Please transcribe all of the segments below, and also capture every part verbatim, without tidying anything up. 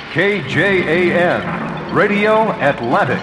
K J A N, Radio Atlantic.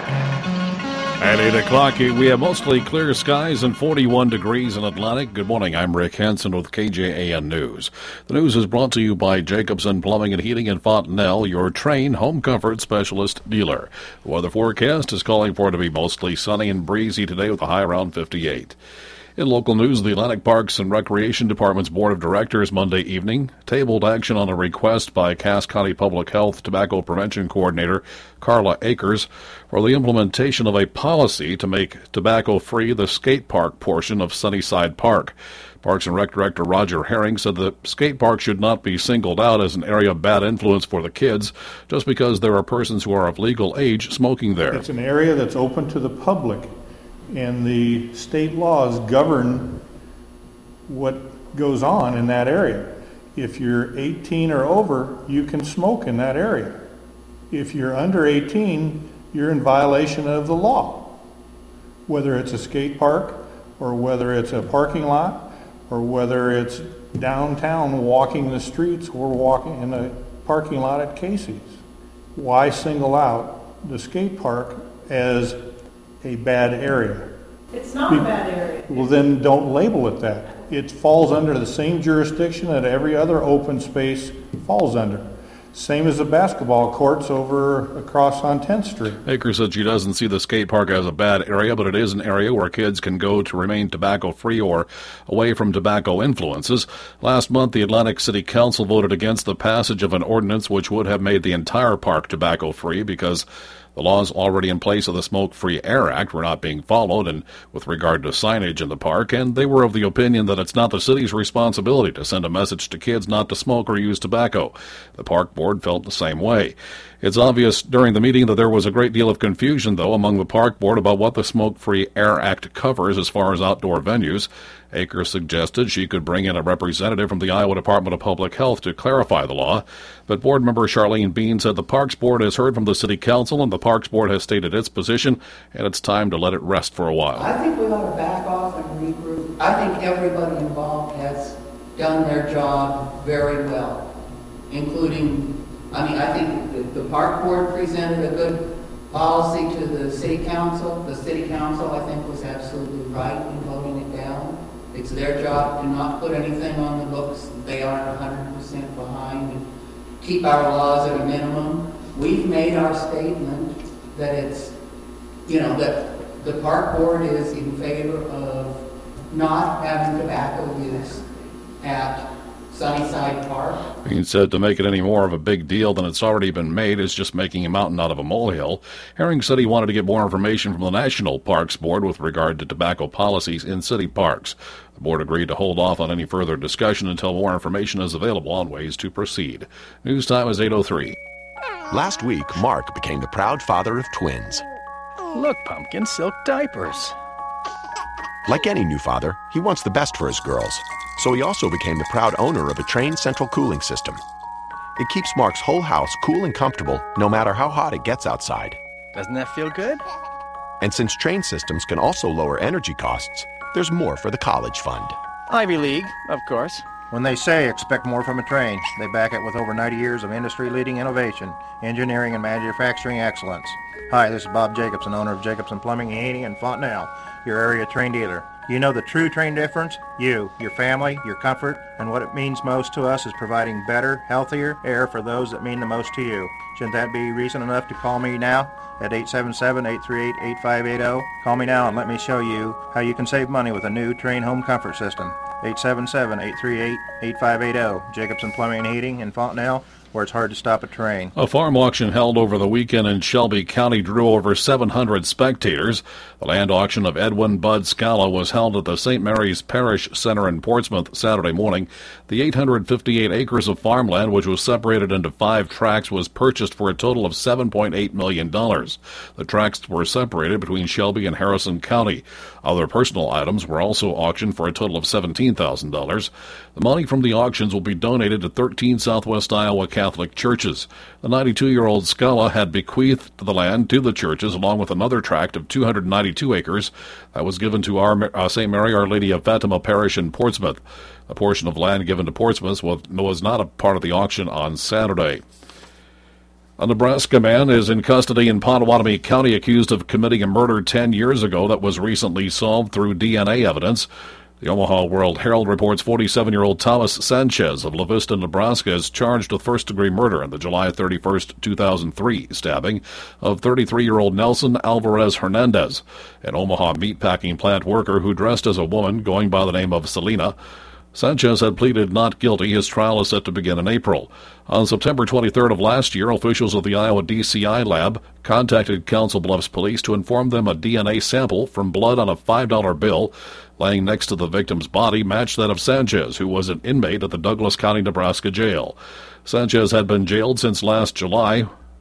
At eight o'clock, we have mostly clear skies and forty-one degrees in Atlantic. Good morning, I'm Rick Hansen with K J A N News. The news is brought to you by Jacobson Plumbing and Heating in Fontenelle, your Trane home comfort specialist dealer. The weather forecast is calling for it to be mostly sunny and breezy today with a high around fifty-eight. In local news, the Atlantic Parks and Recreation Department's Board of Directors Monday evening tabled action on a request by Cass County Public Health Tobacco Prevention Coordinator Carla Akers for the implementation of a policy to make tobacco-free the skate park portion of Sunnyside Park. Parks and Rec Director Roger Herring said the skate park should not be singled out as an area of bad influence for the kids just because there are persons who are of legal age smoking there. It's an area that's open to the public, and the state laws govern what goes on in that area. If you're eighteen or over, you can smoke in that area. If you're under eighteen, you're in violation of the law. Whether it's a skate park, or whether it's a parking lot, or whether it's downtown walking the streets or walking in a parking lot at Casey's. Why single out the skate park as a bad area? It's not Be- a bad area. Well, then don't label it that. It falls under the same jurisdiction that every other open space falls under. Same as the basketball courts over across on tenth Street. Akers said she doesn't see the skate park as a bad area, but it is an area where kids can go to remain tobacco-free or away from tobacco influences. Last month, the Atlantic City Council voted against the passage of an ordinance which would have made the entire park tobacco-free because the laws already in place of the Smoke-Free Air Act were not being followed, and with regard to signage in the park, and they were of the opinion that it's not the city's responsibility to send a message to kids not to smoke or use tobacco. The park board felt the same way. It's obvious during the meeting that there was a great deal of confusion, though, among the park board about what the Smoke-Free Air Act covers as far as outdoor venues. Akers suggested she could bring in a representative from the Iowa Department of Public Health to clarify the law, but board member Charlene Bean said the Parks Board has heard from the City Council and the Parks Board has stated its position, and it's time to let it rest for a while. I think we ought to back off and regroup. I think everybody involved has done their job very well, including, I mean, I think the, the Park Board presented a good policy to the City Council. The City Council, I think, was absolutely right in voting it down. It's their job to not put anything on the books they aren't one hundred percent behind and keep our laws at a minimum. We've made our statement that it's, you know, that the park board is in favor of not having tobacco use at Sunnyside Park. He said to make it any more of a big deal than it's already been made is just making a mountain out of a molehill. Herring said he wanted to get more information from the National Parks Board with regard to tobacco policies in city parks. The board agreed to hold off on any further discussion until more information is available on ways to proceed. News time is eight oh three. Last week, Mark became the proud father of twins. Look, Pumpkin, silk diapers. Like any new father, he wants the best for his girls. So he also became the proud owner of a Trane central cooling system. It keeps Mark's whole house cool and comfortable no matter how hot it gets outside. Doesn't that feel good? And since Trane systems can also lower energy costs, there's more for the college fund. Ivy League, of course. When they say expect more from a Trane, they back it with over ninety years of industry-leading innovation, engineering, and manufacturing excellence. Hi, this is Bob Jacobson, owner of Jacobson Plumbing and Heating in Fontenelle, your area Trane dealer. You know the true Trane difference? You, your family, your comfort, and what it means most to us is providing better, healthier air for those that mean the most to you. Shouldn't that be reason enough to call me now at eight seven seven, eight three eight, eight five eight zero? Call me now and let me show you how you can save money with a new Trane home comfort system. eight seven seven, eight three eight, eight five eight zero. Jacobson Plumbing and Heating in Fontenelle, where it's hard to stop a train. A farm auction held over the weekend in Shelby County drew over seven hundred spectators. The land auction of Edwin Bud Scala was held at the Saint Mary's Parish Center in Portsmouth Saturday morning. The eight hundred fifty-eight acres of farmland, which was separated into five tracts, was purchased for a total of seven point eight million dollars. The tracts were separated between Shelby and Harrison County. Other personal items were also auctioned for a total of seventeen thousand dollars. The money from the auctions will be donated to thirteen Southwest Iowa Catholic churches. The ninety-two-year-old Scala had bequeathed the land to the churches along with another tract of two hundred ninety-two acres that was given to our uh, Saint Mary Our Lady of Fatima Parish in Portsmouth. A portion of land given to Portsmouth was, was not a part of the auction on Saturday. A Nebraska man is in custody in Pottawatomie County accused of committing a murder ten years ago that was recently solved through D N A evidence. The Omaha World Herald reports forty-seven-year-old Thomas Sanchez of La Vista, Nebraska, is charged with first-degree murder in the July thirty-first, two thousand three stabbing of thirty-three-year-old Nelson Alvarez Hernandez, an Omaha meatpacking plant worker who dressed as a woman going by the name of Selena. Sanchez had pleaded not guilty. His trial is set to begin in April. On September twenty-third of last year, officials of the Iowa D C I lab contacted Council Bluffs police to inform them a D N A sample from blood on a five dollar bill laying next to the victim's body matched that of Sanchez, who was an inmate at the Douglas County, Nebraska jail. Sanchez had been jailed since last July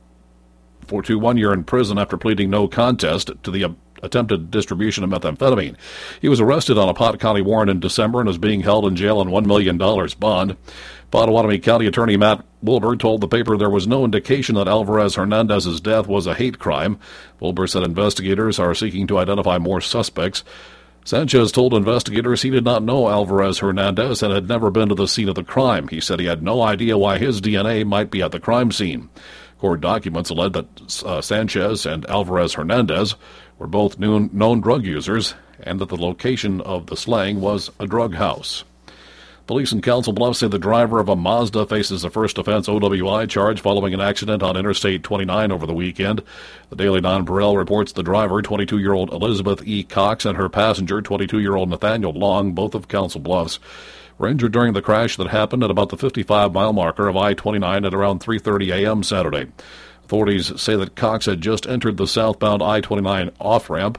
for to one year in prison after pleading no contest to the attempted distribution of methamphetamine. He was arrested on a Pot County warrant in December and is being held in jail on one million dollars bond. Pottawatomie County Attorney Matt Wilbur told the paper there was no indication that Alvarez Hernandez's death was a hate crime. Wilbur said investigators are seeking to identify more suspects. Sanchez told investigators he did not know Alvarez Hernandez and had never been to the scene of the crime. He said he had no idea why his D N A might be at the crime scene. Court documents allege that uh, Sanchez and Alvarez Hernandez were both known, known drug users and that the location of the slaying was a drug house. Police in Council Bluffs say the driver of a Mazda faces a first offense O W I charge following an accident on Interstate twenty-nine over the weekend. The Daily Non-Pareil reports the driver, twenty-two-year-old Elizabeth E. Cox, and her passenger, twenty-two-year-old Nathaniel Long, both of Council Bluffs, were injured during the crash that happened at about the fifty-five mile marker of I twenty-nine at around three thirty a.m. Saturday. Authorities say that Cox had just entered the southbound I twenty-nine off-ramp,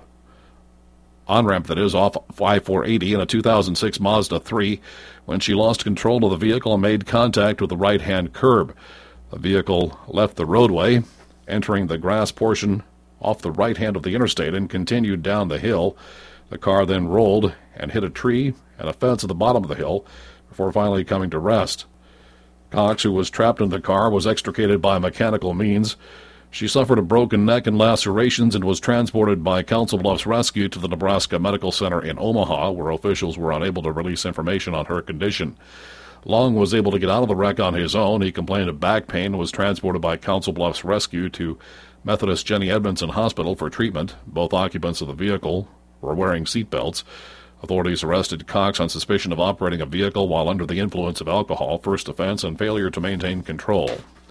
on-ramp that is, off I four eighty in a two thousand six Mazda three when she lost control of the vehicle and made contact with the right-hand curb. The vehicle left the roadway, entering the grass portion off the right hand of the interstate and continued down the hill. The car then rolled and hit a tree and a fence at the bottom of the hill before finally coming to rest. Cox, who was trapped in the car, was extricated by mechanical means. She suffered a broken neck and lacerations and was transported by Council Bluffs Rescue to the Nebraska Medical Center in Omaha, where officials were unable to release information on her condition. Long was able to get out of the wreck on his own. He complained of back pain and was transported by Council Bluffs Rescue to Methodist Jenny Edmondson Hospital for treatment. Both occupants of the vehicle were wearing seatbelts. Authorities arrested Cox on suspicion of operating a vehicle while under the influence of alcohol, first offense, and failure to maintain control.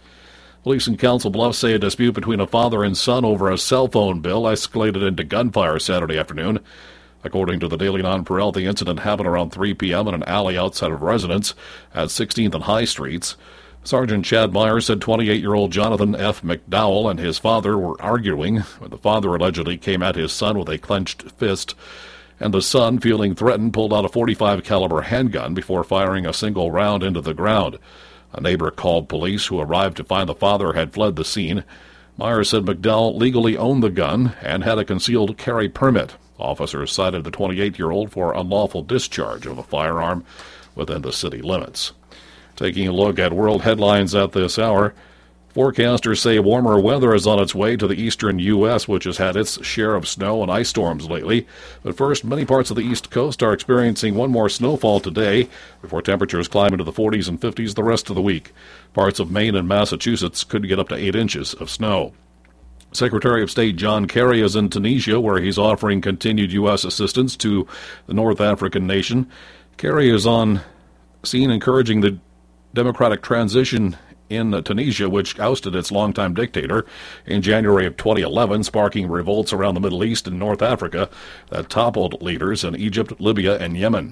Police in Council Bluffs say a dispute between a father and son over a cell phone bill escalated into gunfire Saturday afternoon. According to the Daily Non-Pareil, the incident happened around three p.m. in an alley outside of residence at sixteenth and High Streets. Sergeant Chad Meyer said twenty-eight-year-old Jonathan F. McDowell and his father were arguing when the father allegedly came at his son with a clenched fist, and the son, feeling threatened, pulled out a forty-five caliber handgun before firing a single round into the ground. A neighbor called police, who arrived to find the father had fled the scene. Meyer said McDowell legally owned the gun and had a concealed carry permit. Officers cited the twenty-eight-year-old for unlawful discharge of a firearm within the city limits. Taking a look at world headlines at this hour, forecasters say warmer weather is on its way to the eastern U S, which has had its share of snow and ice storms lately. But first, many parts of the East Coast are experiencing one more snowfall today before temperatures climb into the forties and fifties the rest of the week. Parts of Maine and Massachusetts could get up to eight inches of snow. Secretary of State John Kerry is in Tunisia, where he's offering continued U S assistance to the North African nation. Kerry is on scene encouraging the democratic transition in Tunisia, which ousted its longtime dictator in January of twenty eleven, sparking revolts around the Middle East and North Africa that toppled leaders in Egypt, Libya, and Yemen.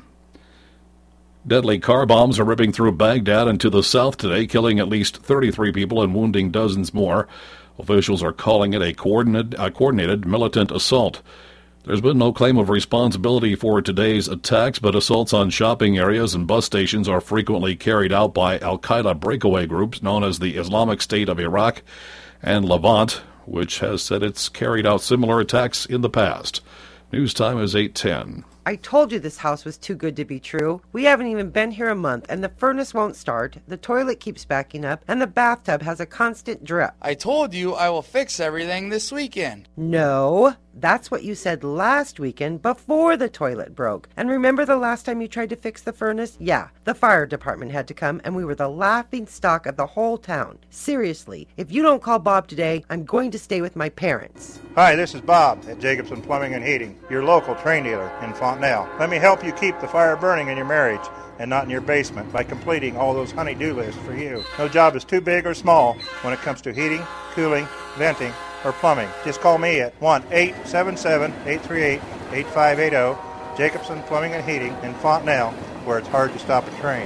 Deadly car bombs are ripping through Baghdad and to the south today, killing at least thirty-three people and wounding dozens more. Officials are calling it a coordinated, a coordinated militant assault. There's been no claim of responsibility for today's attacks, but assaults on shopping areas and bus stations are frequently carried out by al-Qaeda breakaway groups known as the Islamic State of Iraq and Levant, which has said it's carried out similar attacks in the past. News time is eight ten. I told you this house was too good to be true. We haven't even been here a month, and the furnace won't start, the toilet keeps backing up, and the bathtub has a constant drip. I told you I will fix everything this weekend. No. That's what you said last weekend before the toilet broke. And remember the last time you tried to fix the furnace? Yeah, the fire department had to come and we were the laughing stock of the whole town. Seriously, if you don't call Bob today, I'm going to stay with my parents. Hi, this is Bob at Jacobson Plumbing and Heating, your local train dealer in Fontenelle. Let me help you keep the fire burning in your marriage and not in your basement by completing all those honey-do lists for you. No job is too big or small when it comes to heating, cooling, venting, or plumbing. Just call me at one eight seven seven, eight three eight, eight five eight zero, Jacobson Plumbing and Heating in Fontenelle, where it's hard to stop a train.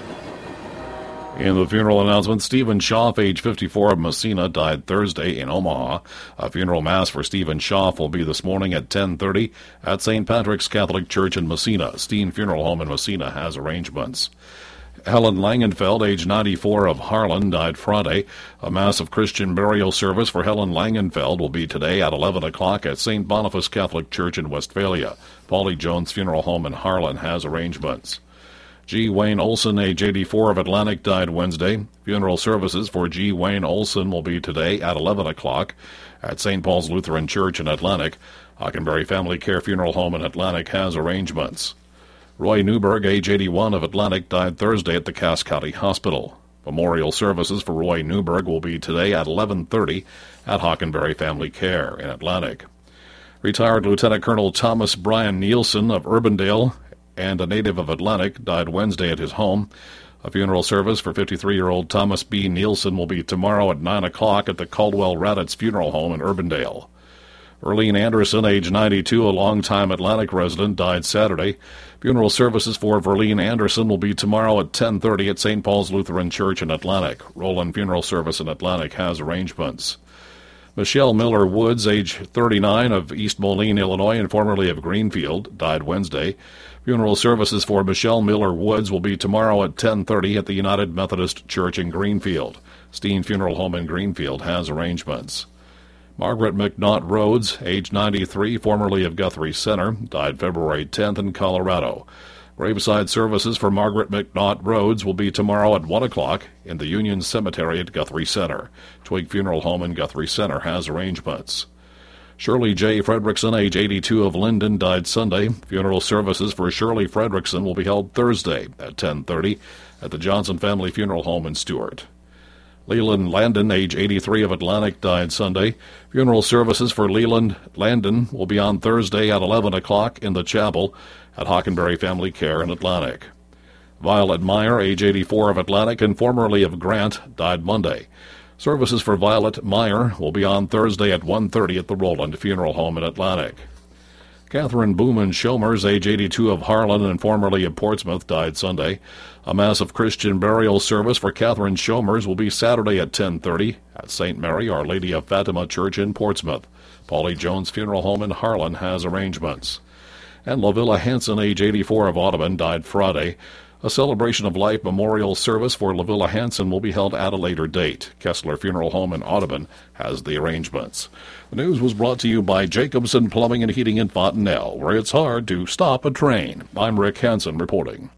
In the funeral announcement, Stephen Schaff, age fifty-four, of Messina, died Thursday in Omaha. A funeral mass for Stephen Schaff will be this morning at ten thirty at Saint Patrick's Catholic Church in Messina. Steen Funeral Home in Messina has arrangements. Helen Langenfeld, age ninety-four, of Harlan, died Friday. A mass of Christian burial service for Helen Langenfeld will be today at eleven o'clock at Saint Boniface Catholic Church in Westphalia. Paulie Jones Funeral Home in Harlan has arrangements. G. Wayne Olson, age eighty-four, of Atlantic, died Wednesday. Funeral services for G. Wayne Olson will be today at eleven o'clock at Saint Paul's Lutheran Church in Atlantic. Hockenberry Family Care Funeral Home in Atlantic has arrangements. Roy Newberg, age eighty-one, of Atlantic, died Thursday at the Cass County Hospital. Memorial services for Roy Newberg will be today at eleven thirty at Hockenberry Family Care in Atlantic. Retired Lieutenant Colonel Thomas Brian Nielsen of Urbandale and a native of Atlantic died Wednesday at his home. A funeral service for fifty-three-year-old Thomas B. Nielsen will be tomorrow at nine o'clock at the Caldwell Raditz Funeral Home in Urbandale. Erlene Anderson, age ninety-two, a longtime Atlantic resident, died Saturday. Funeral services for Verlene Anderson will be tomorrow at ten thirty at Saint Paul's Lutheran Church in Atlantic. Roland Funeral Service in Atlantic has arrangements. Michelle Miller Woods, age thirty-nine, of East Moline, Illinois, and formerly of Greenfield, died Wednesday. Funeral services for Michelle Miller Woods will be tomorrow at ten thirty at the United Methodist Church in Greenfield. Steen Funeral Home in Greenfield has arrangements. Margaret McNaught Rhodes, age ninety-three, formerly of Guthrie Center, died February tenth in Colorado. Graveside services for Margaret McNaught Rhodes will be tomorrow at one o'clock in the Union Cemetery at Guthrie Center. Twig Funeral Home in Guthrie Center has arrangements. Shirley J. Fredrickson, age eighty-two, of Linden, died Sunday. Funeral services for Shirley Fredrickson will be held Thursday at ten thirty at the Johnson Family Funeral Home in Stewart. Leland Landon, age eighty-three, of Atlantic, died Sunday. Funeral services for Leland Landon will be on Thursday at eleven o'clock in the chapel at Hockenberry Family Care in Atlantic. Violet Meyer, age eighty-four, of Atlantic and formerly of Grant, died Monday. Services for Violet Meyer will be on Thursday at one thirty at the Roland Funeral Home in Atlantic. Catherine Booman Shomers, age eighty-two, of Harlan and formerly of Portsmouth, died Sunday. A mass of Christian burial service for Catherine Shomers will be Saturday at ten thirty at Saint Mary Our Lady of Fatima Church in Portsmouth. Paulie Jones Funeral Home in Harlan has arrangements. And Lavilla Hanson, age eighty-four, of Audubon, died Friday. A celebration of life memorial service for Lavilla Hanson will be held at a later date. Kessler Funeral Home in Audubon has the arrangements. The news was brought to you by Jacobson Plumbing and Heating in Fontenelle, where it's hard to stop a train. I'm Rick Hansen reporting.